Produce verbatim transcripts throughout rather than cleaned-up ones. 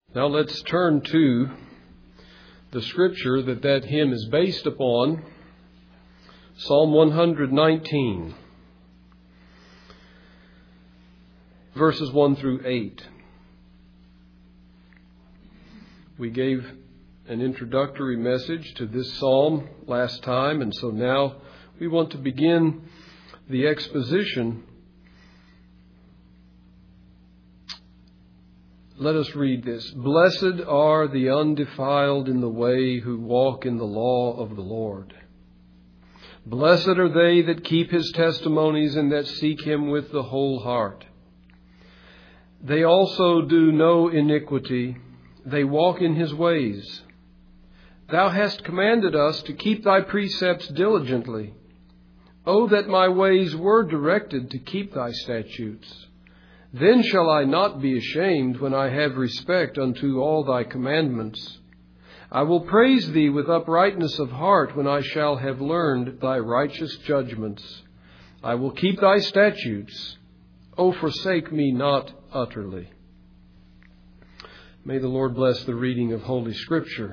Now let's turn to the scripture that that hymn is based upon, Psalm one nineteen, verses one through eight. We gave an introductory message to this psalm last time, and so now we want to begin the exposition. Let us read this. Blessed are the undefiled in the way who walk in the law of the Lord. Blessed are they that keep his testimonies and that seek him with the whole heart. They also do no iniquity. They walk in his ways. Thou hast commanded us to keep thy precepts diligently. O that my ways were directed to keep thy statutes. Then shall I not be ashamed when I have respect unto all thy commandments. I will praise thee with uprightness of heart when I shall have learned thy righteous judgments. I will keep thy statutes. O forsake me not utterly. May the Lord bless the reading of Holy Scripture.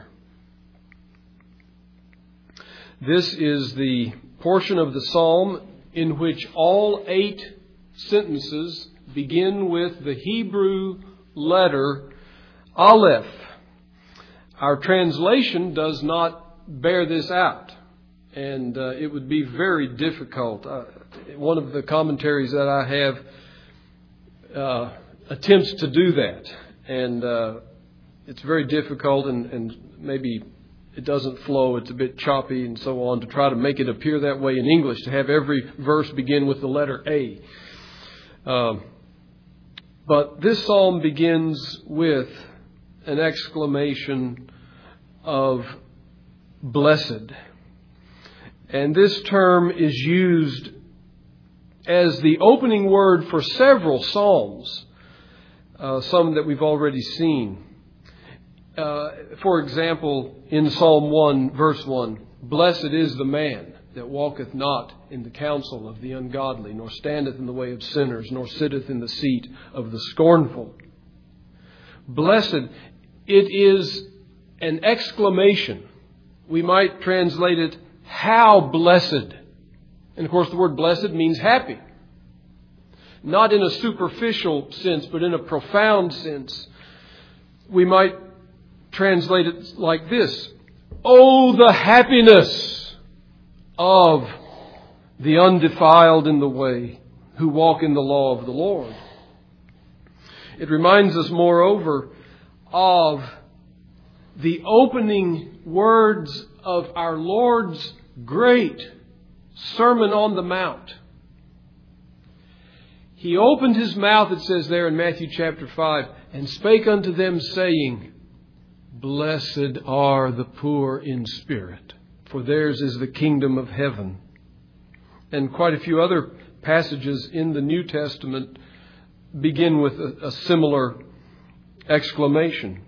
This is the portion of the psalm in which all eight sentences begin with the Hebrew letter Aleph. Our translation does not bear this out, and uh, it would be very difficult. Uh, one of the commentaries that I have uh, attempts to do that, and uh, it's very difficult, and, and maybe it doesn't flow. It's a bit choppy and so on to try to make it appear that way in English, to have every verse begin with the letter A. Um, But this psalm begins with an exclamation of blessed. And this term is used as the opening word for several psalms, uh, some that we've already seen. Uh, for example, in Psalm one, verse one, blessed is the man that walketh not in the counsel of the ungodly, nor standeth in the way of sinners, nor sitteth in the seat of the scornful. Blessed, it is an exclamation. We might translate it, how blessed. And of course the word blessed means happy. Not in a superficial sense, but in a profound sense. We might translate it like this. Oh, the happiness of the undefiled in the way who walk in the law of the Lord. It reminds us, moreover, of the opening words of our Lord's great Sermon on the Mount. He opened his mouth, it says there in Matthew chapter five, and spake unto them, saying, Blessed are the poor in spirit, for theirs is the kingdom of heaven. And quite a few other passages in the New Testament begin with a, a similar exclamation.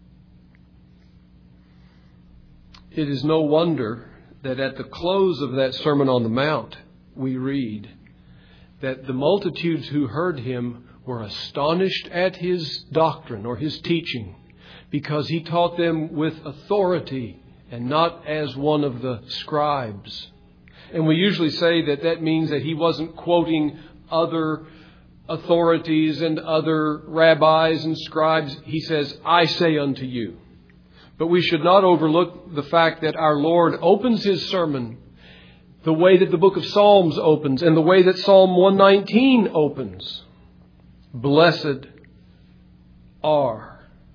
It is no wonder that at the close of that Sermon on the Mount, we read that the multitudes who heard him were astonished at his doctrine or his teaching, because he taught them with authority and not as one of the scribes. And we usually say that that means that he wasn't quoting other authorities and other rabbis and scribes. He says, I say unto you. But we should not overlook the fact that our Lord opens his sermon the way that the book of Psalms opens and the way that Psalm one nineteen opens. Blessed are.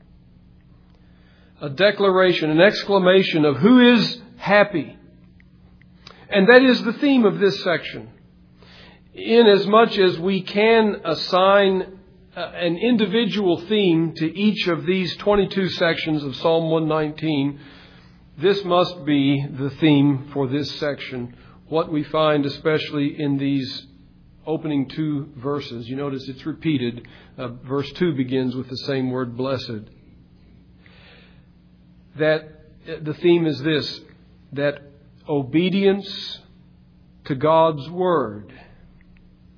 A declaration, an exclamation of who is happy. And that is the theme of this section. Inasmuch as we can assign an individual theme to each of these twenty-two sections of Psalm one nineteen, this must be the theme for this section. What we find especially in these opening two verses. You notice it's repeated. Uh, verse two begins with the same word, blessed. That the theme is this, that obedience to God's word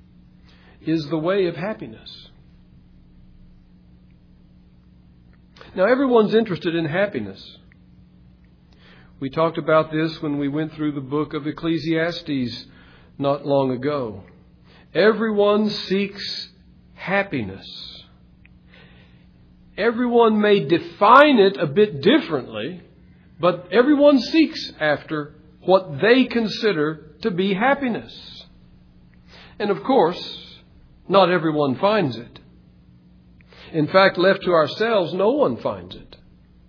is the way of happiness. Now, everyone's interested in happiness. We talked about this when we went through the book of Ecclesiastes not long ago. Everyone seeks happiness. Everyone may define it a bit differently, but everyone seeks after what they consider to be happiness. And of course, not everyone finds it. In fact, left to ourselves, no one finds it.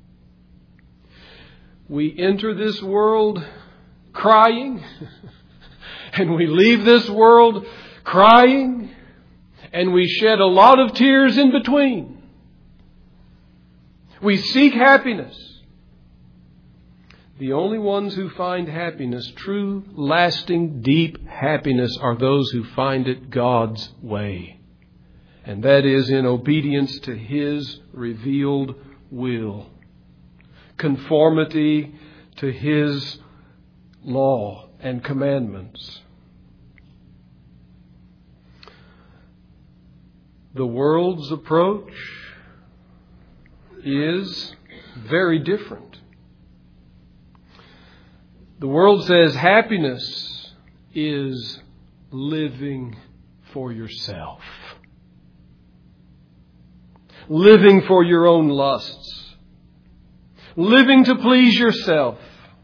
We enter this world crying, and we leave this world crying, and we shed a lot of tears in between. We seek happiness. The only ones who find happiness, true, lasting, deep happiness, are those who find it God's way. And that is in obedience to His revealed will. Conformity to His law and commandments. The world's approach is very different. The world says happiness is living for yourself. Living for your own lusts. Living to please yourself.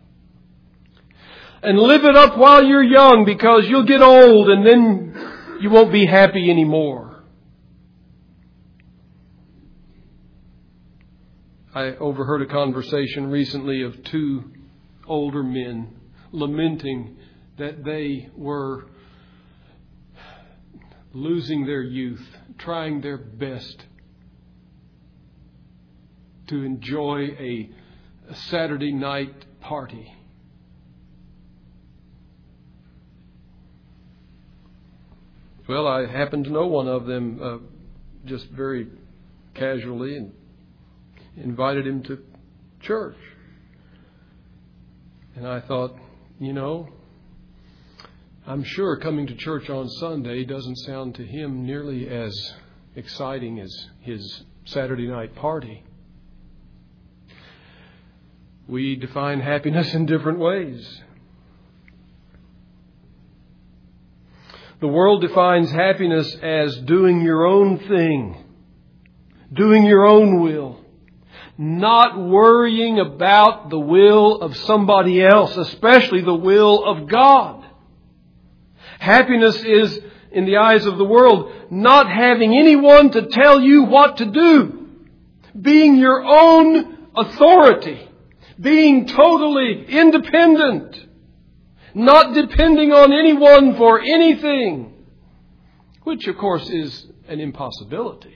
And live it up while you're young, because you'll get old and then you won't be happy anymore. I overheard a conversation recently of two older men lamenting that they were losing their youth, trying their best to enjoy a, a Saturday night party. Well, I happen to know one of them uh, just very casually, and invited him to church. And I thought, you know, I'm sure coming to church on Sunday doesn't sound to him nearly as exciting as his Saturday night party. We define happiness in different ways. The world defines happiness as doing your own thing, doing your own will, not worrying about the will of somebody else, especially the will of God. Happiness is, in the eyes of the world, not having anyone to tell you what to do, being your own authority, being totally independent, not depending on anyone for anything, which of course is an impossibility.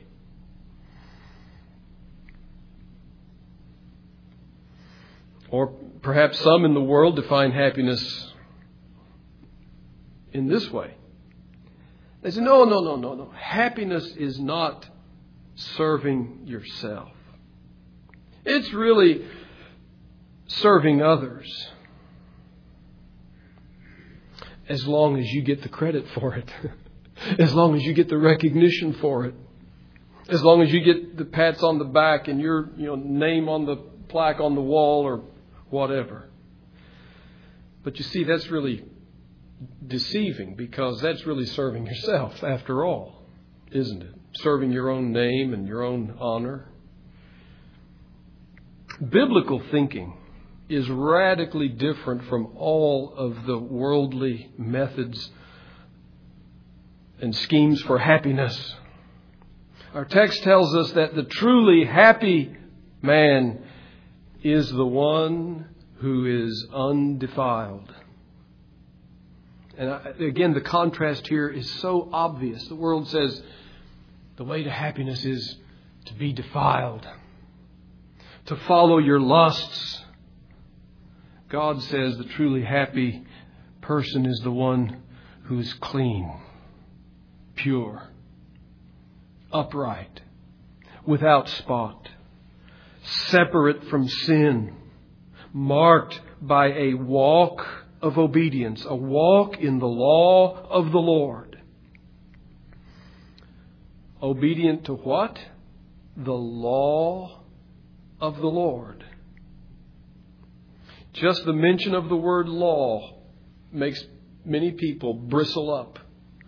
Or perhaps some in the world define happiness in this way. They say, no, no, no, no, no. Happiness is not serving yourself. It's really serving others. As long as you get the credit for it. As long as you get the recognition for it. As long as you get the pats on the back and your you know, name on the plaque on the wall or whatever. But you see, that's really deceiving, because that's really serving yourself after all, isn't it? Serving your own name and your own honor. Biblical thinking is radically different from all of the worldly methods and schemes for happiness. Our text tells us that the truly happy man is the one who is undefiled. And again, the contrast here is so obvious. The world says the way to happiness is to be defiled, to follow your lusts. God says the truly happy person is the one who is clean, pure, upright, without spot, separate from sin, marked by a walk of obedience, a walk in the law of the Lord. Obedient to what? The law of the Lord. Just the mention of the word law makes many people bristle up.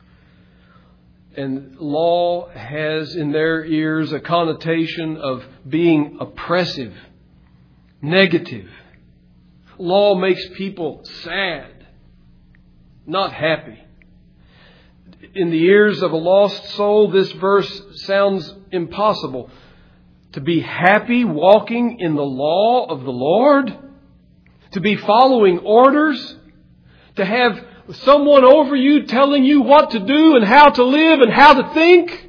And law has in their ears a connotation of being oppressive, negative. Law makes people sad, not happy. In the ears of a lost soul, this verse sounds impossible. To be happy walking in the law of the Lord? To be following orders? To have someone over you telling you what to do and how to live and how to think?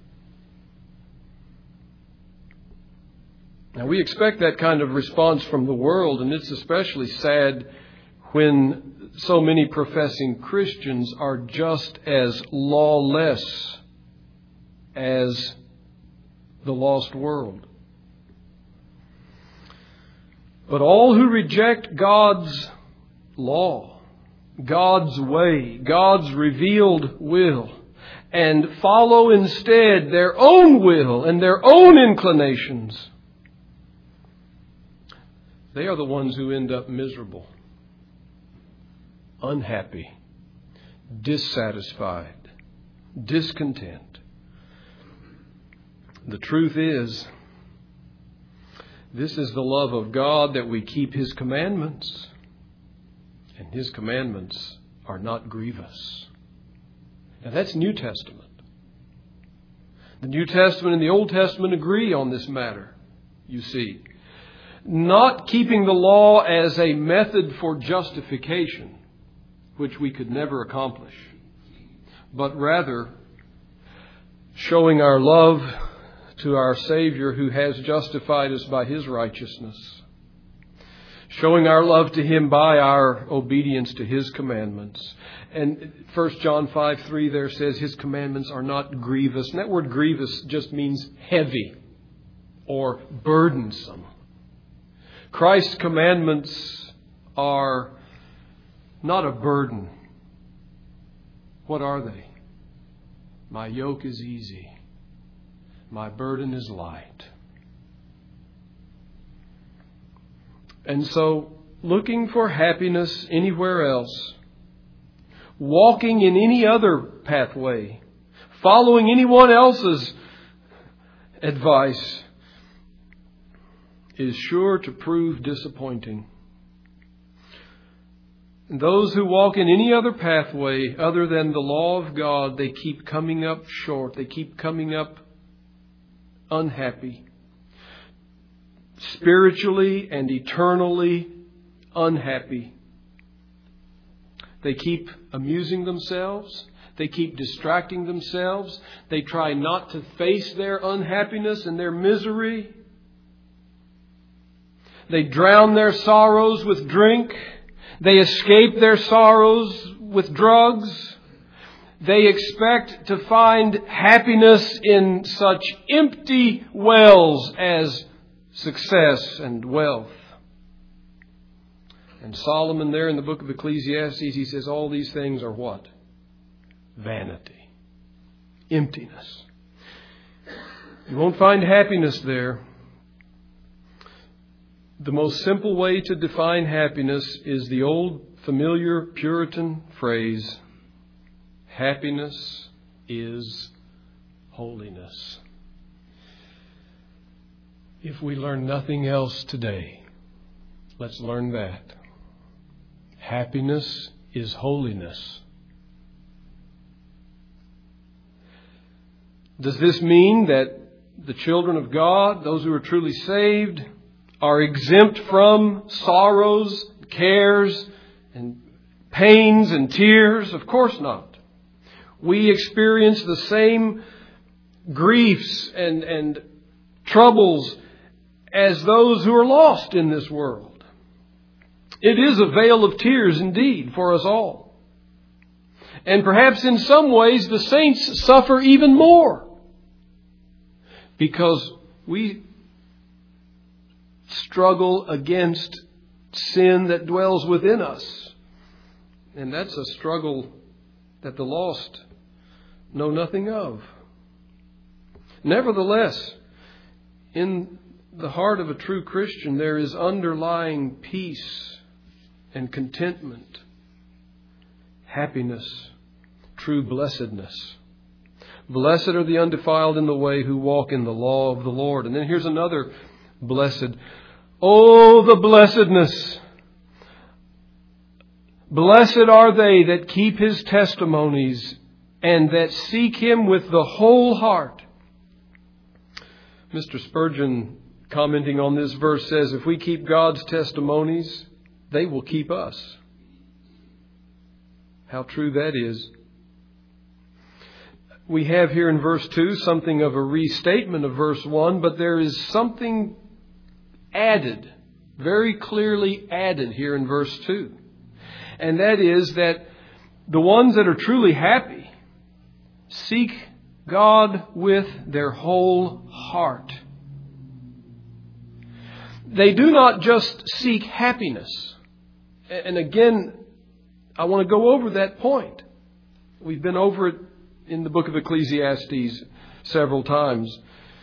Now, we expect that kind of response from the world, and it's especially sad when so many professing Christians are just as lawless as the lost world. But all who reject God's law, God's way, God's revealed will, and follow instead their own will and their own inclinations, they are the ones who end up miserable, unhappy, dissatisfied, discontent. The truth is, this is the love of God, that we keep His commandments. And His commandments are not grievous. Now that's New Testament. The New Testament and the Old Testament agree on this matter, you see. Not keeping the law as a method for justification, which we could never accomplish, but rather showing our love to our Savior who has justified us by His righteousness. Showing our love to Him by our obedience to His commandments. And First John five three there says His commandments are not grievous. And that word grievous just means heavy or burdensome. Christ's commandments are not a burden. What are they? My yoke is easy. My burden is light. And so, looking for happiness anywhere else, walking in any other pathway, following anyone else's advice, is sure to prove disappointing. And those who walk in any other pathway other than the law of God, they keep coming up short. They keep coming up unhappy, spiritually and eternally unhappy. They keep amusing themselves. They keep distracting themselves. They try not to face their unhappiness and their misery. They drown their sorrows with drink. They escape their sorrows with drugs. They expect to find happiness in such empty wells as success and wealth. And Solomon there in the book of Ecclesiastes, he says all these things are what? Vanity. Emptiness. You won't find happiness there. The most simple way to define happiness is the old familiar Puritan phrase, happiness is holiness. If we learn nothing else today, let's learn that. Happiness is holiness. Does this mean that the children of God, those who are truly saved, are exempt from sorrows, cares, and pains and tears? Of course not. We experience the same griefs and, and troubles as those who are lost in this world. It is a vale of tears indeed for us all. And perhaps in some ways the saints suffer even more, because we struggle against sin that dwells within us. And that's a struggle that the lost know nothing of. Nevertheless, in the heart of a true Christian, there is underlying peace and contentment, happiness, true blessedness. Blessed are the undefiled in the way who walk in the law of the Lord. And then here's another blessed. Oh, the blessedness. Blessed are they that keep His testimonies and that seek Him with the whole heart. Mister Spurgeon, commenting on this verse, says, if we keep God's testimonies, they will keep us. How true that is. We have here in verse two something of a restatement of verse one, but there is something added, very clearly added here in verse two. And that is that the ones that are truly happy seek God with their whole heart. They do not just seek happiness. And again, I want to go over that point. We've been over it in the book of Ecclesiastes several times.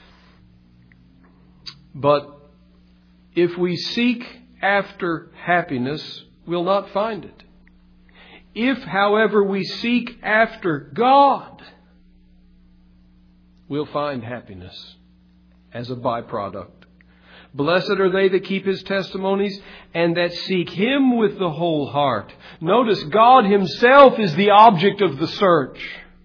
But if we seek after happiness, we'll not find it. If, however, we seek after God, we'll find happiness as a byproduct. Blessed are they that keep His testimonies and that seek Him with the whole heart. Notice, God Himself is the object of the search.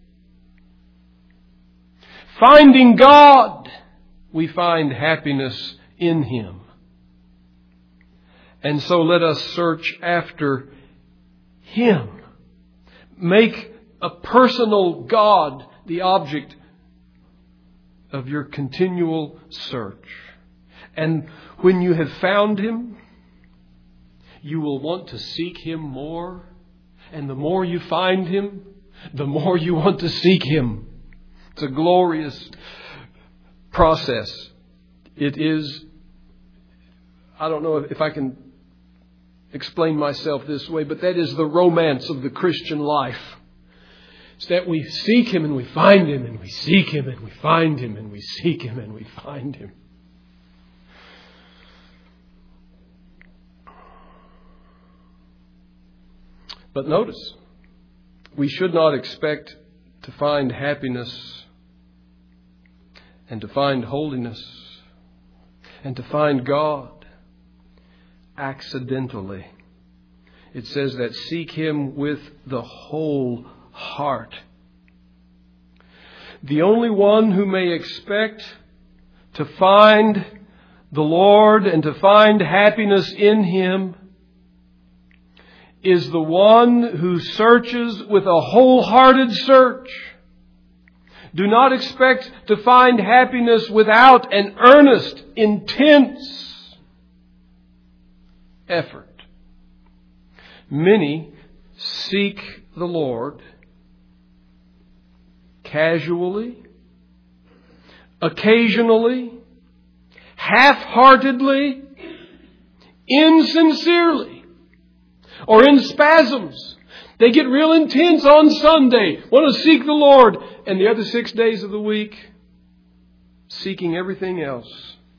Finding God, we find happiness in Him. And so let us search after Him. Make a personal God the object of your continual search. And when you have found Him, you will want to seek Him more. And the more you find Him, the more you want to seek Him. It's a glorious process. It is, I don't know if I can explain myself this way, but that is the romance of the Christian life. It's that we seek Him and we find Him, and we seek Him and we find Him, and we seek Him and we find Him. But notice, we should not expect to find happiness and to find holiness and to find God accidentally. It says that seek Him with the whole heart. The only one who may expect to find the Lord and to find happiness in Him is the one who searches with a wholehearted search. Do not expect to find happiness without an earnest, intense effort. Many seek the Lord casually, occasionally, half-heartedly, insincerely, or in spasms. They get real intense on Sunday, want to seek the Lord, and the other six days of the week, seeking everything else.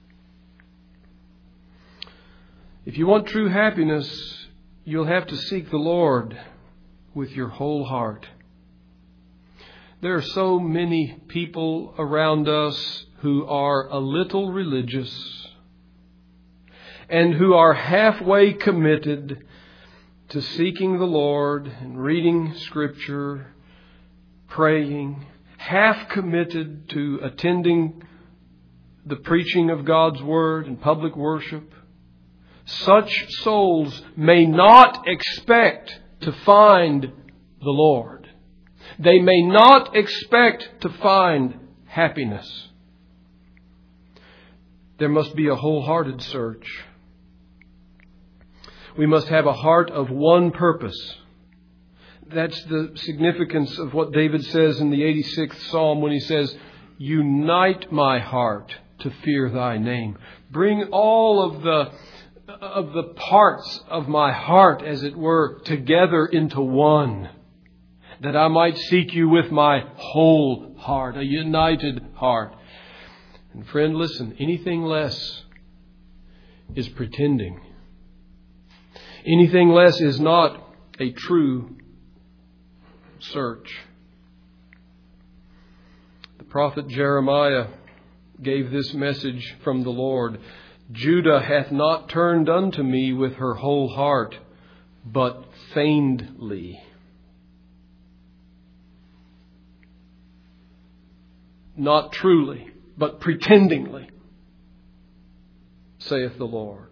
If you want true happiness, you'll have to seek the Lord with your whole heart. There are so many people around us who are a little religious and who are halfway committed to seeking the Lord and reading Scripture, praying, half committed to attending the preaching of God's Word and public worship. Such souls may not expect to find the Lord. They may not expect to find happiness. There must be a wholehearted search. We must have a heart of one purpose. That's the significance of what David says in the eighty-sixth Psalm when he says, "Unite my heart to fear Thy name." Bring all of the of the parts of my heart, as it were, together into one, that I might seek You with my whole heart, a united heart. And friend, listen, anything less is pretending. Anything less is not a true search. The prophet Jeremiah gave this message from the Lord. Judah hath not turned unto me with her whole heart, but feignedly. Not truly, but pretendingly, saith the Lord.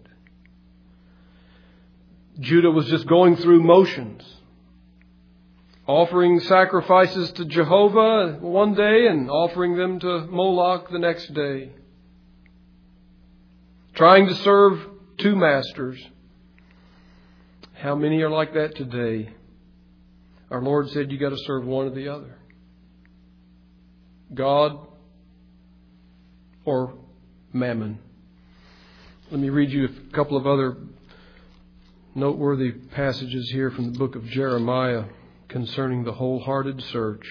Judah was just going through motions, offering sacrifices to Jehovah one day and offering them to Moloch the next day. Trying to serve two masters. How many are like that today? Our Lord said you got to serve one or the other. God or Mammon. Let me read you a couple of other noteworthy passages here from the book of Jeremiah concerning the wholehearted search,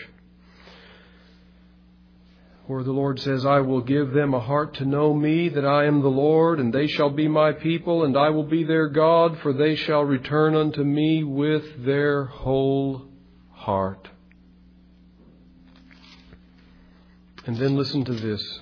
where the Lord says, I will give them a heart to know me, that I am the Lord, and they shall be my people, and I will be their God, for they shall return unto me with their whole heart. And then listen to this.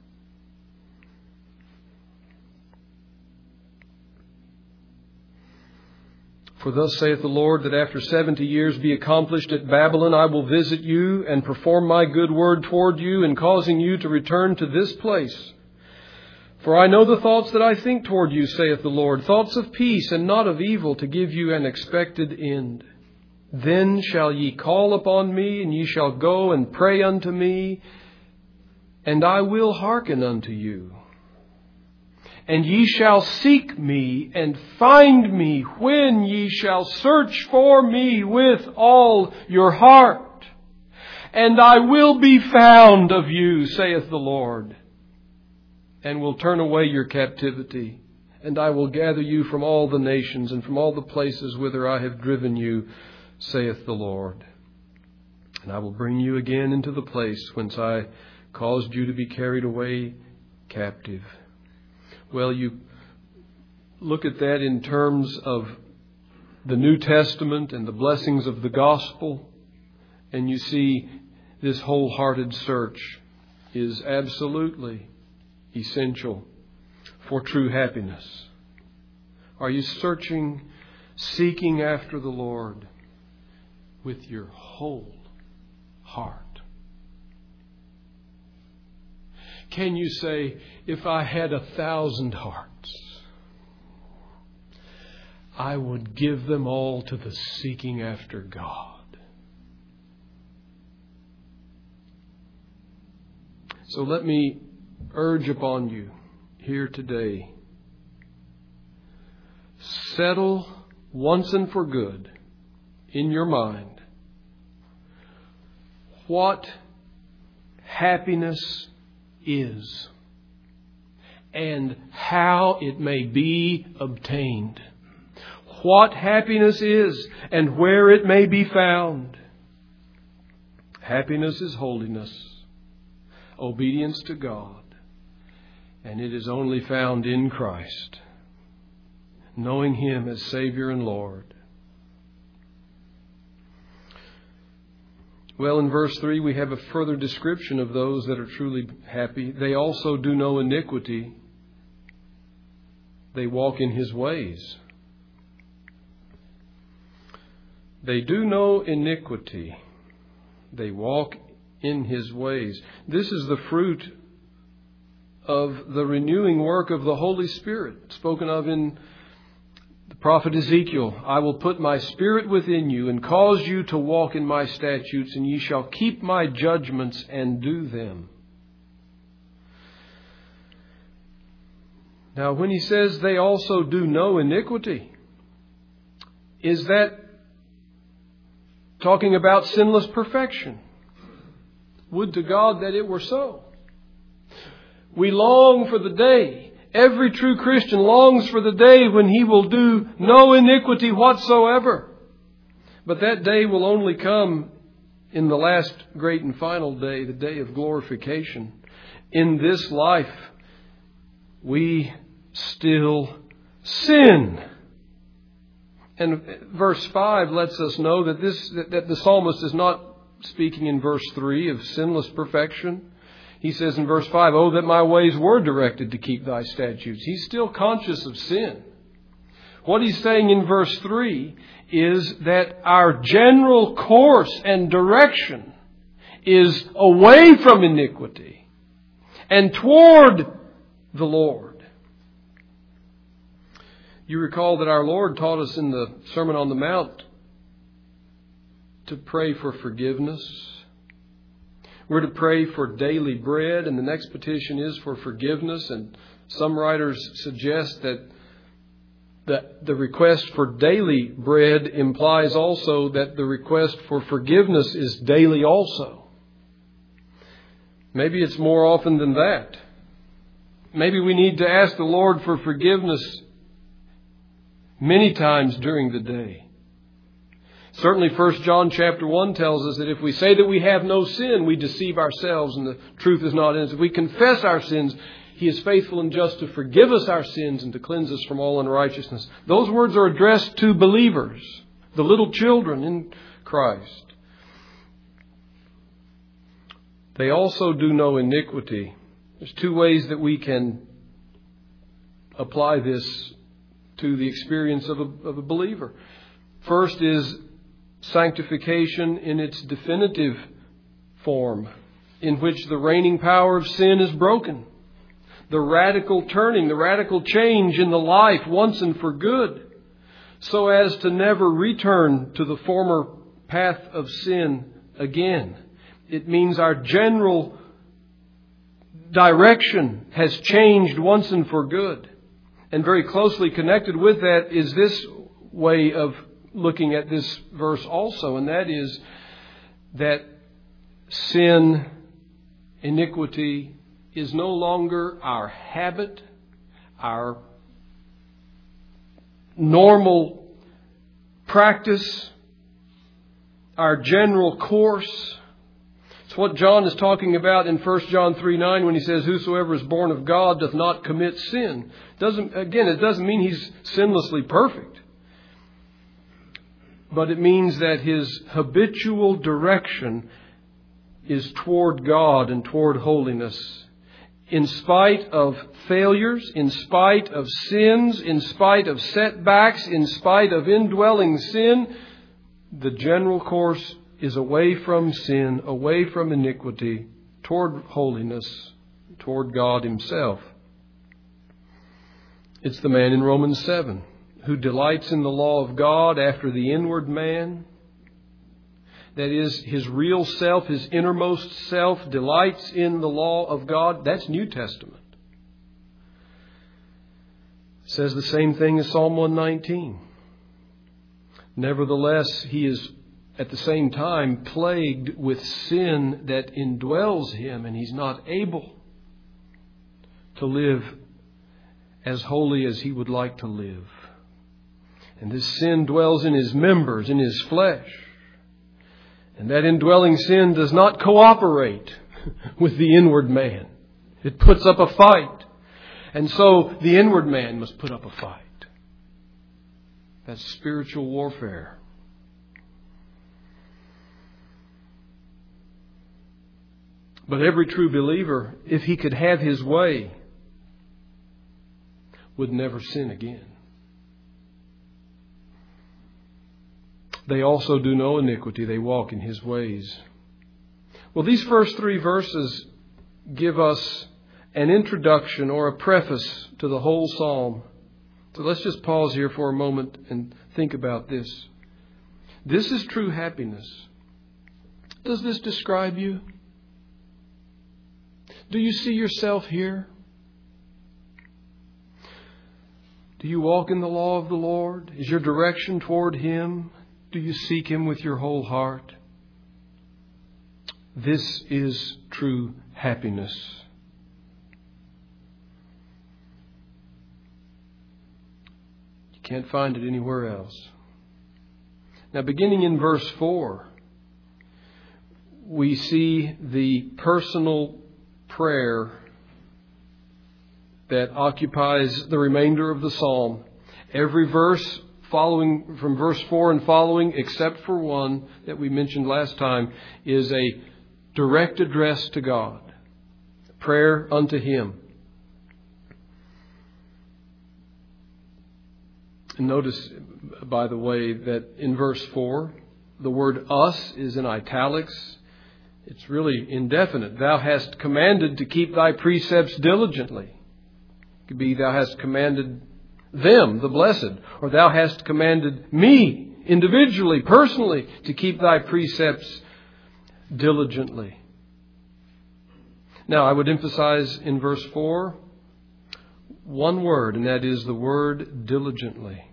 For thus saith the Lord, that after seventy years be accomplished at Babylon, I will visit you and perform my good word toward you in causing you to return to this place. For I know the thoughts that I think toward you, saith the Lord, thoughts of peace and not of evil, to give you an expected end. Then shall ye call upon me, and ye shall go and pray unto me, and I will hearken unto you. And ye shall seek me and find me when ye shall search for me with all your heart. And I will be found of you, saith the Lord, and will turn away your captivity. And I will gather you from all the nations and from all the places whither I have driven you, saith the Lord. And I will bring you again into the place whence I caused you to be carried away captive. Well, you look at that in terms of the New Testament and the blessings of the gospel, and you see this wholehearted search is absolutely essential for true happiness. Are you searching, seeking after the Lord with your whole heart? Can you say, if I had a thousand hearts, I would give them all to the seeking after God? So let me urge upon you here today, settle once and for good in your mind what happiness is and how it may be obtained. What happiness is and where it may be found. Happiness is holiness, obedience to God, and it is only found in Christ, knowing Him as Savior and Lord. Well, in verse three, we have a further description of those that are truly happy. They also do no iniquity. They walk in His ways. They do no iniquity. They walk in His ways. This is the fruit of the renewing work of the Holy Spirit, spoken of in the prophet Ezekiel. I will put my spirit within you and cause you to walk in my statutes, and ye shall keep my judgments and do them. Now, when he says they also do no iniquity, is that talking about sinless perfection? Would to God that it were so. We long for the day. Every true Christian longs for the day when he will do no iniquity whatsoever. But that day will only come in the last great and final day, the day of glorification. In this life, we still sin. And verse five lets us know that this that, that the psalmist is not speaking in verse three of sinless perfection. He says in verse five, "Oh, that my ways were directed to keep thy statutes." He's still conscious of sin. What he's saying in verse three is that our general course and direction is away from iniquity and toward the Lord. You recall that our Lord taught us in the Sermon on the Mount to pray for forgiveness. We're to pray for daily bread, and the next petition is for forgiveness. And some writers suggest that the, the request for daily bread implies also that the request for forgiveness is daily also. Maybe it's more often than that. Maybe we need to ask the Lord for forgiveness many times during the day. Certainly First John chapter one tells us that if we say that we have no sin, we deceive ourselves and the truth is not in us. If we confess our sins, He is faithful and just to forgive us our sins and to cleanse us from all unrighteousness. Those words are addressed to believers, the little children in Christ. They also do no iniquity. There's two ways that we can apply this to the experience of a, of a believer. First is sanctification in its definitive form, in which the reigning power of sin is broken. The radical turning, the radical change in the life once and for good, so as to never return to the former path of sin again. It means our general direction has changed once and for good. And very closely connected with that is this way of looking at this verse also, and that is that sin, iniquity, is no longer our habit, our normal practice, our general course. It's what John is talking about in First John three nine when he says, "Whosoever is born of God doth not commit sin." Doesn't, again, it doesn't mean he's sinlessly perfect. But it means that his habitual direction is toward God and toward holiness. In spite of failures, in spite of sins, in spite of setbacks, in spite of indwelling sin, the general course is away from sin, away from iniquity, toward holiness, toward God Himself. It's the man in Romans seven who delights in the law of God after the inward man. That is, his real self, his innermost self, delights in the law of God. That's New Testament. It says the same thing as Psalm one nineteen. Nevertheless, he is at the same time plagued with sin that indwells him, and he's not able to live as holy as he would like to live. And this sin dwells in his members, in his flesh. And that indwelling sin does not cooperate with the inward man. It puts up a fight. And so the inward man must put up a fight. That's spiritual warfare. But every true believer, if he could have his way, would never sin again. They also do no iniquity. They walk in His ways. Well, these first three verses give us an introduction or a preface to the whole psalm. So let's just pause here for a moment and think about this. This is true happiness. Does this describe you? Do you see yourself here? Do you walk in the law of the Lord? Is your direction toward Him? Do you seek Him with your whole heart? This is true happiness. You can't find it anywhere else. Now, beginning in verse four, we see the personal prayer that occupies the remainder of the psalm. Every verse following from verse four and following, except for one that we mentioned last time, is a direct address to God, prayer unto Him. And notice, by the way, that in verse four, the word us is in italics. It's really indefinite. Thou hast commanded to keep thy precepts diligently. It could be thou hast commanded them, the blessed, or thou hast commanded me individually, personally, to keep thy precepts diligently. Now, I would emphasize in verse four one word, and that is the word diligently.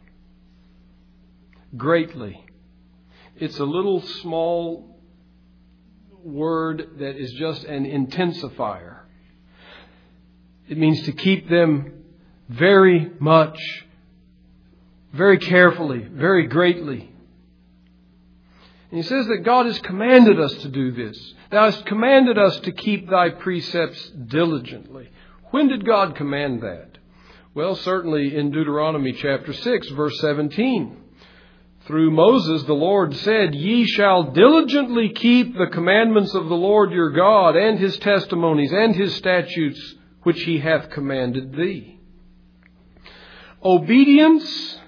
Greatly. It's a little small word that is just an intensifier. It means to keep them very much, very carefully, very greatly. And he says that God has commanded us to do this. Thou hast commanded us to keep thy precepts diligently. When did God command that? Well, certainly in Deuteronomy chapter six, verse seventeen. Through Moses, the Lord said, Ye shall diligently keep the commandments of the Lord your God, and His testimonies, and His statutes, which He hath commanded thee. Obedience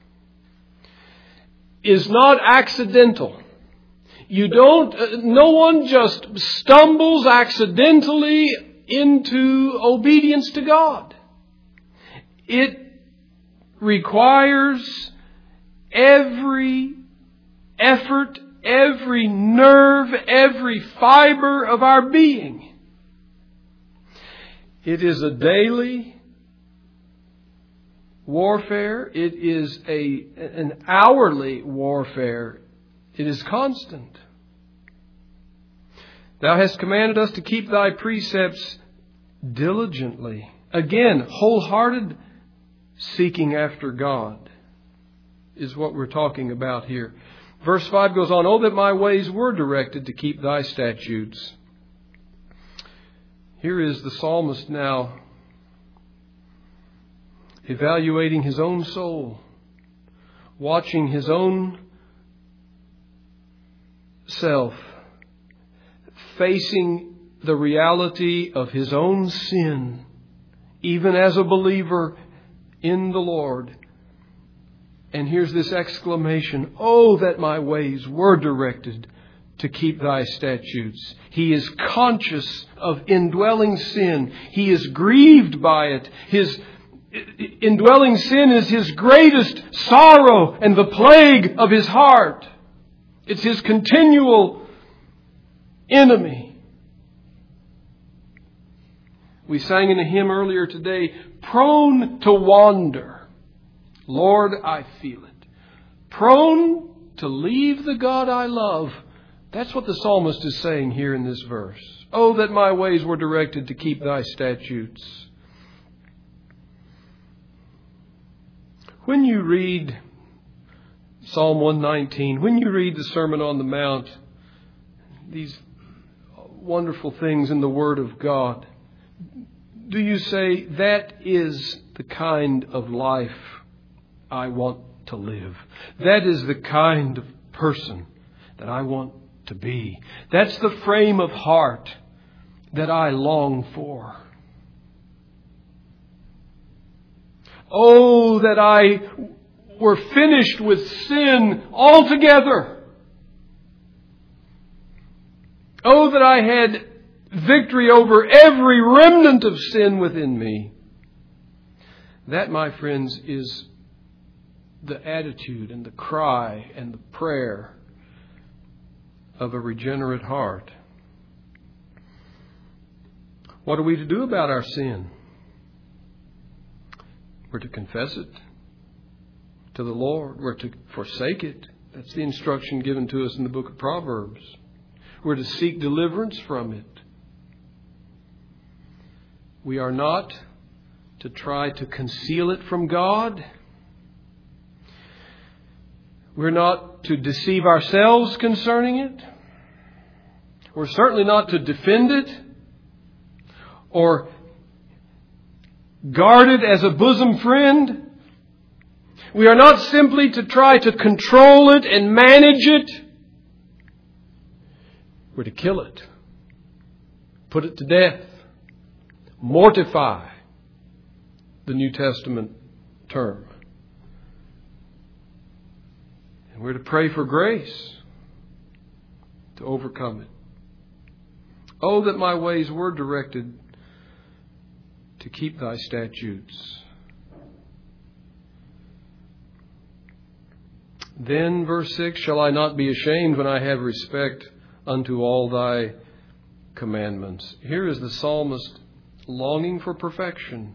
is not accidental. You don't, no one just stumbles accidentally into obedience to God. It requires every effort, every nerve, every fiber of our being. It is a daily warfare. It is a an hourly warfare. It is constant. Thou hast commanded us to keep thy precepts diligently. Again, wholehearted seeking after God is what we're talking about here. Verse five goes on, Oh, that my ways were directed to keep thy statutes. Here is the psalmist now evaluating his own soul, watching his own self, facing the reality of his own sin, even as a believer in the Lord. And here's this exclamation, Oh, that my ways were directed to keep thy statutes. He is conscious of indwelling sin. He is grieved by it. His indwelling sin is his greatest sorrow and the plague of his heart. It's his continual enemy. We sang in a hymn earlier today, prone to wander. Lord, I feel it. Prone to leave the God I love. That's what the psalmist is saying here in this verse. Oh, that my ways were directed to keep thy statutes. When you read Psalm one nineteen, when you read the Sermon on the Mount, these wonderful things in the Word of God, do you say, that is the kind of life I want to live? That is the kind of person that I want to be. That's the frame of heart that I long for. Oh, that I were finished with sin altogether. Oh, that I had victory over every remnant of sin within me. That, my friends, is the attitude and the cry and the prayer of a regenerate heart. What are we to do about our sin? We're to confess it to the Lord. We're to forsake it. That's the instruction given to us in the book of Proverbs. We're to seek deliverance from it. We are not to try to conceal it from God. We're not to deceive ourselves concerning it. We're certainly not to defend it or guard it as a bosom friend. We are not simply to try to control it and manage it. We're to kill it. Put it to death. Mortify, the New Testament term. And we're to pray for grace to overcome it. Oh, that my ways were directed to keep thy statutes. Then, verse six, shall I not be ashamed when I have respect unto all thy commandments? Here is the psalmist longing for perfection,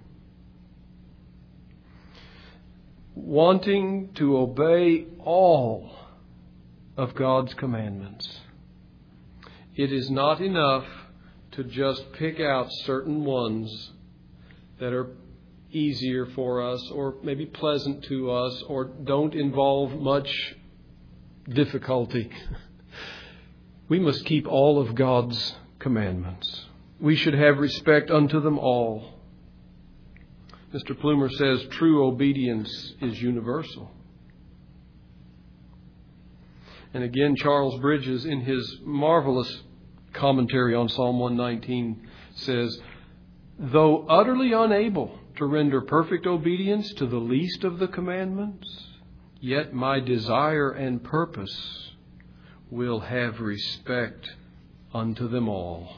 wanting to obey all of God's commandments. It is not enough to just pick out certain ones that are easier for us or maybe pleasant to us or don't involve much difficulty. We must keep all of God's commandments. We should have respect unto them all. Mister Plumer says true obedience is universal. And again, Charles Bridges, in his marvelous commentary on Psalm one nineteen, says, though utterly unable to render perfect obedience to the least of the commandments, yet my desire and purpose will have respect unto them all.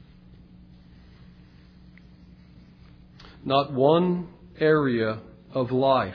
Not one area of life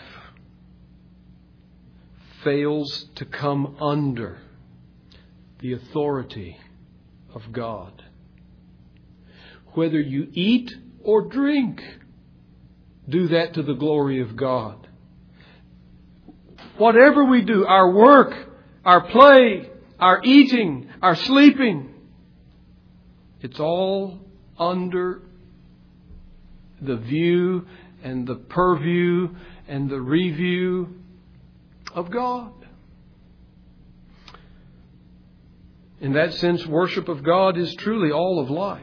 fails to come under the authority of God. Whether you eat or drink, do that to the glory of God. Whatever we do, our work, our play, our eating, our sleeping, it's all under the view and the purview and the review of God. In that sense, worship of God is truly all of life.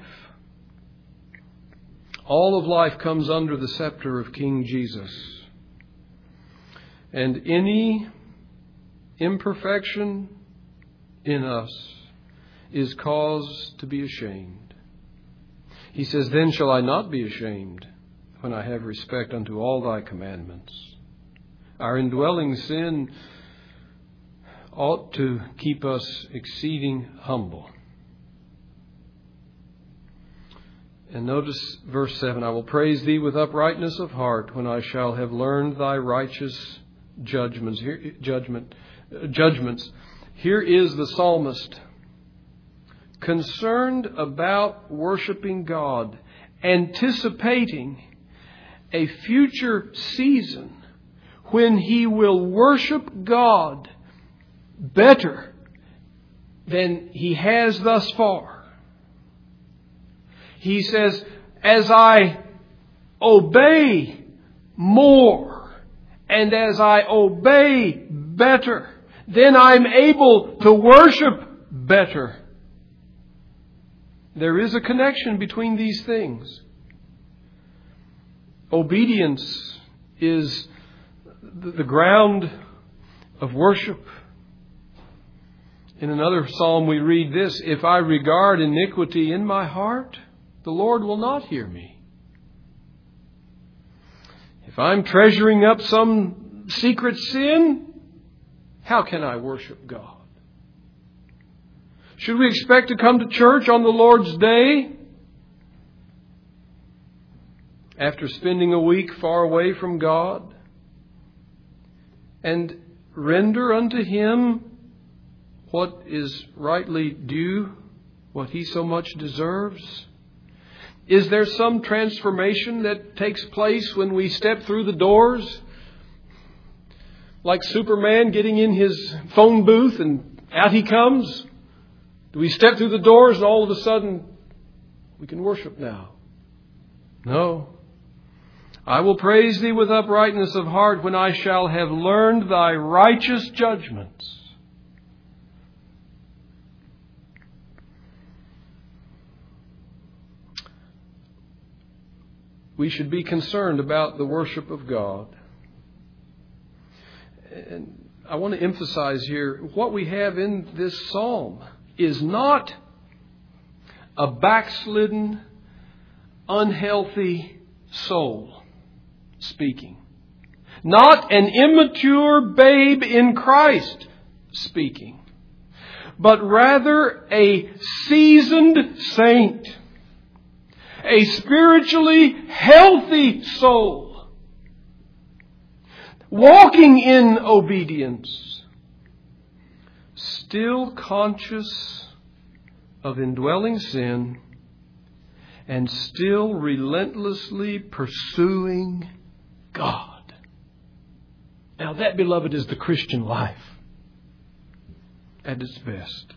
All of life comes under the scepter of King Jesus. And any imperfection in us is cause to be ashamed. He says, then shall I not be ashamed when I have respect unto all thy commandments. Our indwelling sin ought to keep us exceeding humble. And notice verse seven, I will praise thee with uprightness of heart when I shall have learned thy righteous judgments. Here, judgment, uh, judgments. Here is the psalmist concerned about worshiping God, anticipating a future season when he will worship God better than he has thus far. He says, as I obey more and as I obey better, then I'm able to worship better. There is a connection between these things. Obedience is the ground of worship. In another psalm we read this, if I regard iniquity in my heart, the Lord will not hear me. If I'm treasuring up some secret sin, how can I worship God? Should we expect to come to church on the Lord's Day after spending a week far away from God and render unto Him what is rightly due, what He so much deserves? Is there some transformation that takes place when we step through the doors? Like Superman getting in his phone booth and out he comes? Do we step through the doors and all of a sudden we can worship now? No. I will praise thee with uprightness of heart when I shall have learned thy righteous judgments. we should be concerned about the worship of God. And I want to emphasize here, what we have in this psalm is not a backslidden, unhealthy soul speaking. Not an immature babe in Christ speaking. But rather a seasoned saint. A spiritually healthy soul. Walking in obedience. Still conscious of indwelling sin. And still relentlessly pursuing God. Now that, beloved, is the Christian life at its best.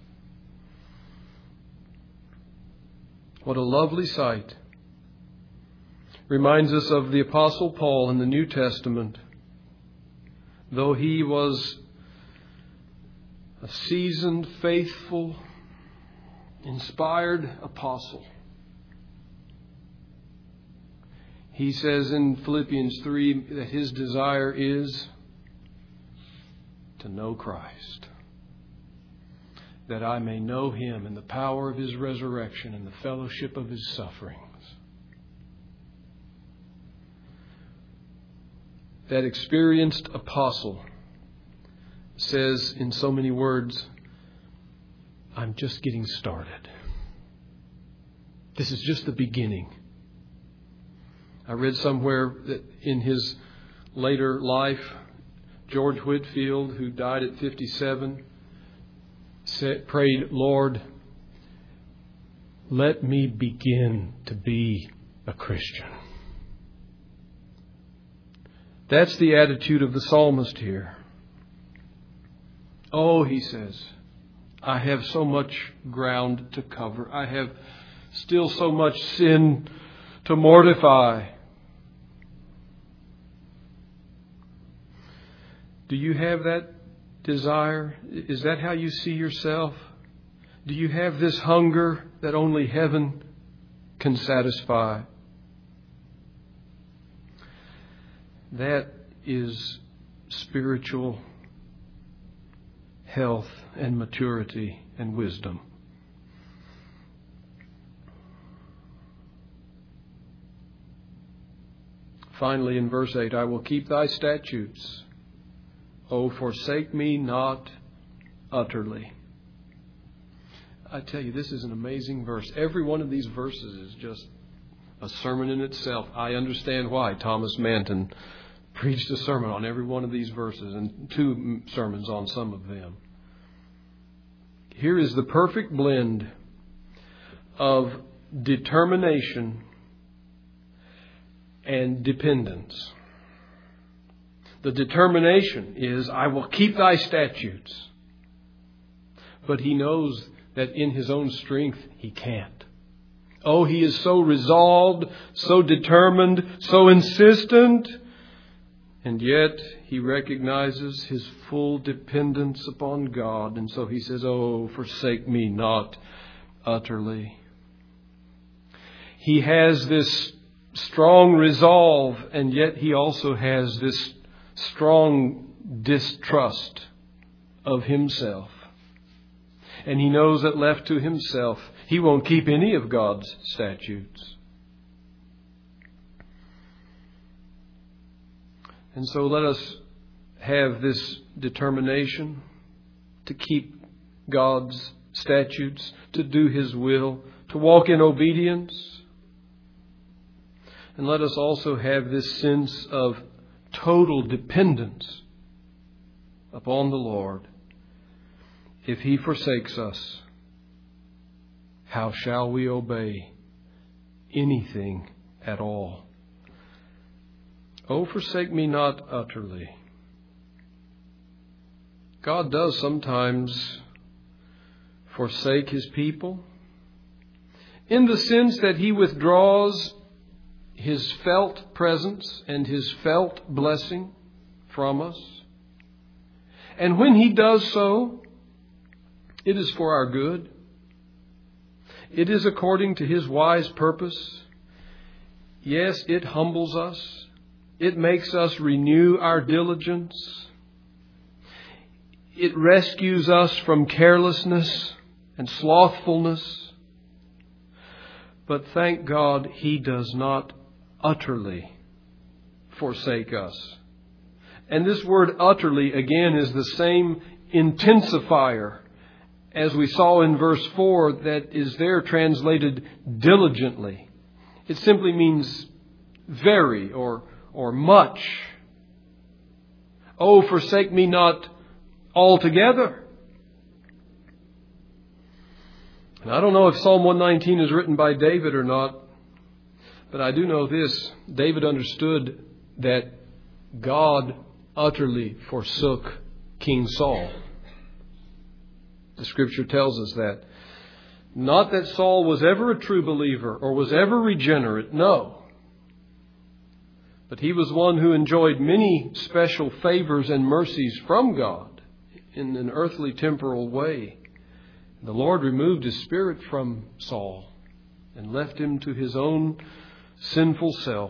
What a lovely sight. Reminds us of the Apostle Paul in the New Testament. Though he was a seasoned, faithful, inspired apostle, he says in Philippians three that his desire is to know Christ, that I may know Him in the power of His resurrection and the fellowship of His sufferings. That experienced apostle says in so many words, I'm just getting started. This is just the beginning. I read somewhere that in his later life, George Whitefield, who died at fifty-seven, said, prayed, Lord, let me begin to be a Christian. That's the attitude of the psalmist here. Oh, he says, I have so much ground to cover. I have still so much sin to mortify. Do you have that desire? Is that how you see yourself? Do you have this hunger that only heaven can satisfy? That is spiritual health and maturity and wisdom. Finally, in verse eight, I will keep thy statutes. O forsake me not utterly. I tell you, this is an amazing verse. Every one of these verses is just a sermon in itself. I understand why Thomas Manton preached a sermon on every one of these verses and two sermons on some of them. Here is the perfect blend of determination and dependence. The determination is, I will keep thy statutes. But he knows that in his own strength he can't. Oh, he is so resolved, so determined, so insistent. And yet he recognizes his full dependence upon God. And so he says, oh, forsake me not utterly. He has this strong resolve, and yet he also has this strong distrust of himself. And he knows that left to himself, he won't keep any of God's statutes. And so let us have this determination to keep God's statutes, to do His will, to walk in obedience. And let us also have this sense of total dependence upon the Lord. If He forsakes us, how shall we obey anything at all? Oh, forsake me not utterly. God does sometimes forsake His people in the sense that He withdraws His felt presence and His felt blessing from us. And when He does so, it is for our good. It is according to His wise purpose. yes, it humbles us. It makes us renew our diligence. It rescues us from carelessness and slothfulness. But thank God He does not utterly forsake us. And this word utterly, again, is the same intensifier as we saw in verse four that is there translated diligently. It simply means very or, or much. Oh, forsake me not altogether. And I don't know if Psalm one nineteen is written by David or not, but I do know this. David understood that God utterly forsook King Saul. The Scripture tells us that. Not that Saul was ever a true believer or was ever regenerate, no. But he was one who enjoyed many special favors and mercies from God in an earthly temporal way. The Lord removed His Spirit from Saul and left him to his own sinful self.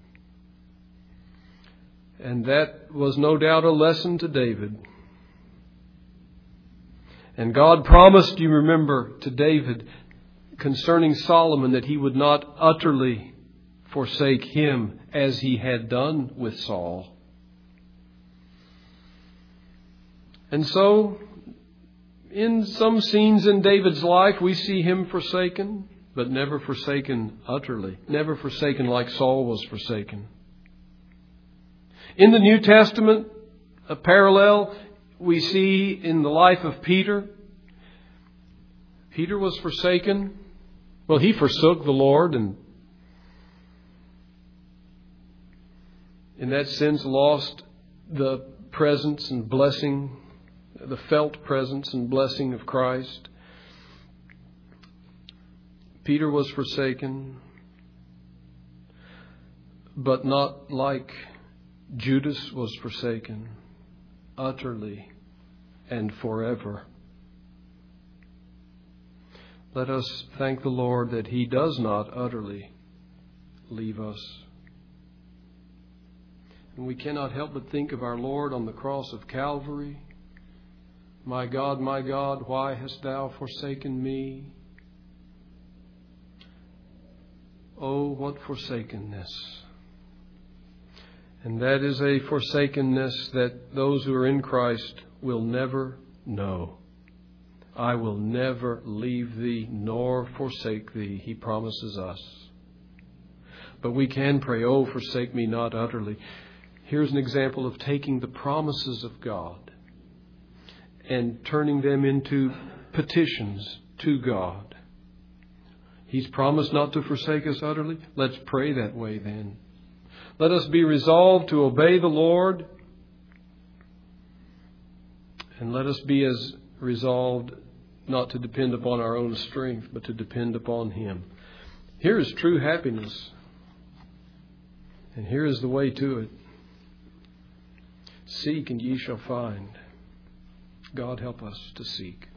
And that was no doubt a lesson to David. And God promised, you remember, to David concerning Solomon that He would not utterly forsake him as He had done with Saul. And so, in some scenes in David's life, we see him forsaken, but never forsaken utterly. Never forsaken like Saul was forsaken. In the New Testament, a parallel we see in the life of Peter. Peter was forsaken. Well, he forsook the Lord and in that sense lost the presence and blessing, the felt presence and blessing of Christ. Peter was forsaken, but not like Judas was forsaken, utterly and forever. Let us thank the Lord that He does not utterly leave us. And we cannot help but think of our Lord on the cross of Calvary. My God, my God, why hast Thou forsaken me? Oh, what forsakenness. And that is a forsakenness that those who are in Christ will never know. I will never leave thee nor forsake thee, He promises us. But we can pray, oh, forsake me not utterly. Here's an example of taking the promises of God and turning them into petitions to God. He's promised not to forsake us utterly. Let's pray that way then. Let us be resolved to obey the Lord. And let us be as resolved not to depend upon our own strength, but to depend upon Him. Here is true happiness. And here is the way to it. Seek and ye shall find. God help us to seek.